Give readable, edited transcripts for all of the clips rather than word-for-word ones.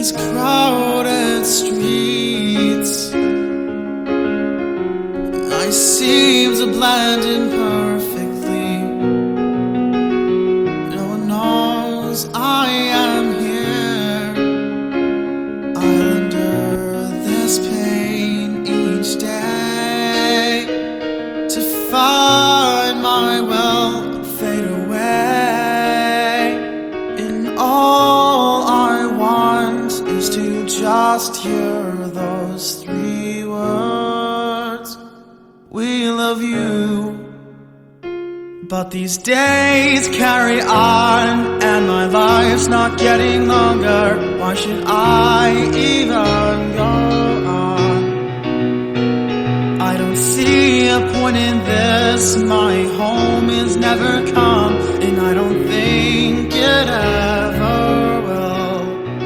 these crowded streets, I seem to blend in perfectly. No one knows I am here. I'll endure this pain each day to find my will and fade away. And all I want is to just hear those 3 words: we love you. But these days carry on, and my life's not getting longer. Why should I even go on? I don't see a point in this. My home is never come, and I don't think it ever will.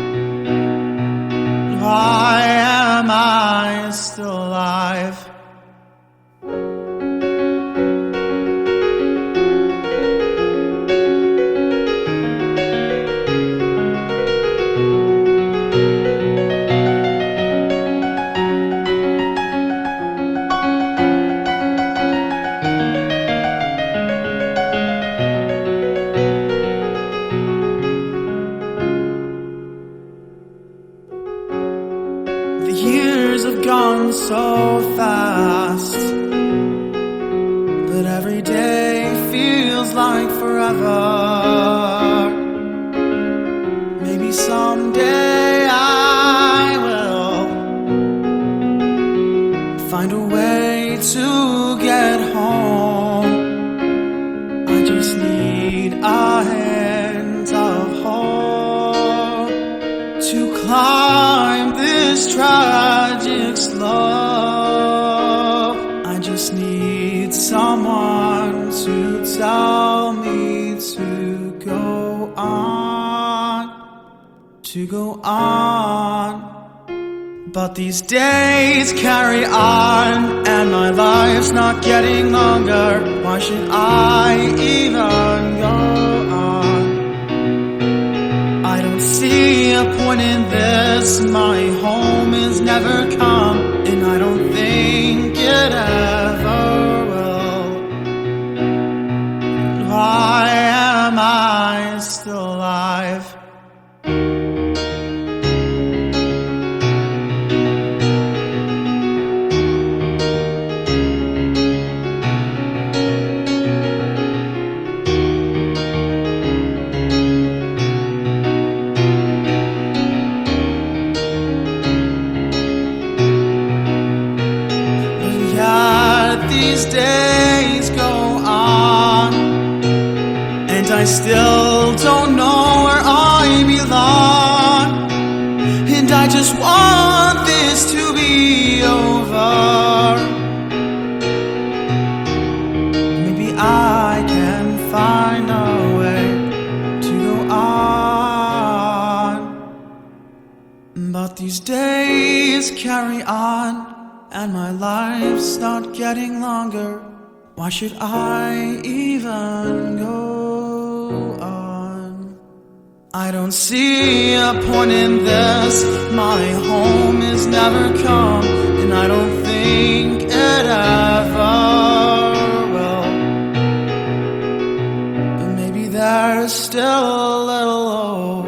Why am I still alive? The years have gone so fast, but every day feels like forever. Maybe someday I will find a way to get home. I just need a hint of hope to climb this tragic slope. I just need someone to tell me to go on, to go on. But these days carry on, and my life's not getting longer. Why should I even go on? I don't see a point in this. My home is never come, and I don't think it ever will. Why am I still alive? These days go on, and I still don't know where I belong. And I just want this to be over. Maybe I can find a way to go on. But these days carry on, and my life's not getting longer. Why should I even go on? I don't see a point in this. My home is never come, and I don't think it ever will. But maybe there's still a little hope.